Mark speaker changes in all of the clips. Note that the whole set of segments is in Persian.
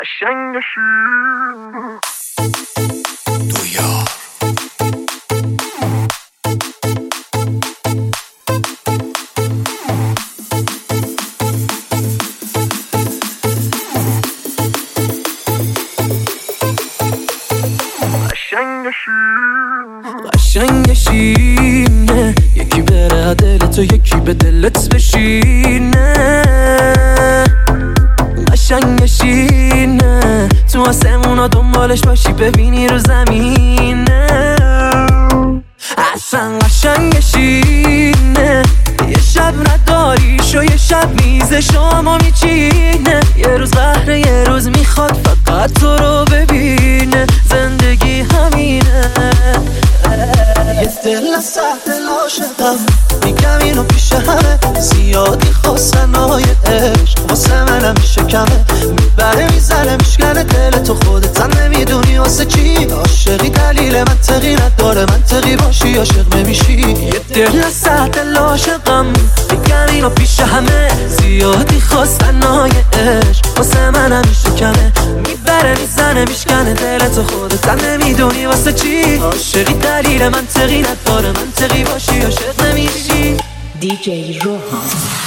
Speaker 1: قشنگ شینه یکی بره دلت و یکی به دلت بشینه قشنگ شینه تو آسمونا دنبالش باشی ببینی رو زمینه اصلا قشنگ شینه یه شب نداریش و یه شب میز شما میچینه یه روز بهره یه روز میخواد فقط تو رو ببینه زندگی همینه یه دل سهل عاشقم میگم اینو پیش همه زیادی خواستن های عشق واسه منم میشه کمه میبره میزنه میشکنه دل تو خودت نمیدونی واسه چی عاشقی دلیل منطقی نداره منطقی باشی عاشق نمیشی یه دل سهل عاشقم میگم اینو پیش همه زیادی خواستن های عشق واسه منم میشه کمه میبره میزنه میشکنه دل تو خودت نمیدونی واسه چی عاشقی دلیل منطقی نداره منطقی باشی عاشق نمیشی
Speaker 2: دیجی روحان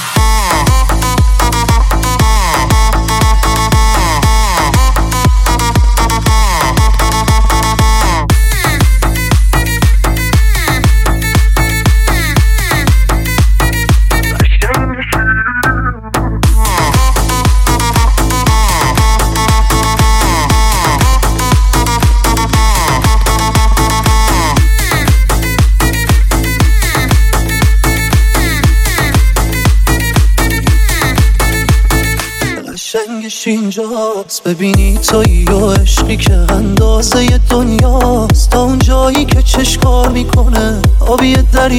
Speaker 1: قشنگش اینجاست ببینی تویی و عشقی که اندازه دنیاست تا اون جایی که چشکار میکنه آبی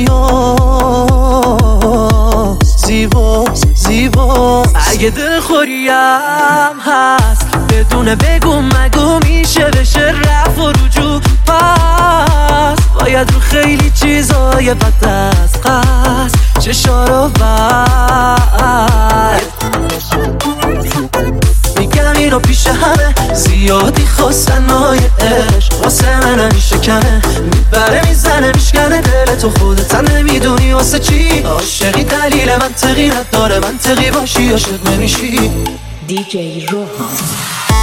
Speaker 1: دریاست زیباست زیباست اگه دلخوریم هست بدون بگو مگو میشه بشه رفت و رجوع پس باید رو خیلی چیزای بد از قصد چشا رو بد میگم اینو پیش همه زیادی خواستن های عشق واسه من میشه کمه میبره میزنه میشکنه دل تو خودت نمیدونی واسه چی عاشقی دلیل منطقی نداره منطقی باشی عاشق نمیشی
Speaker 2: دیجی روحان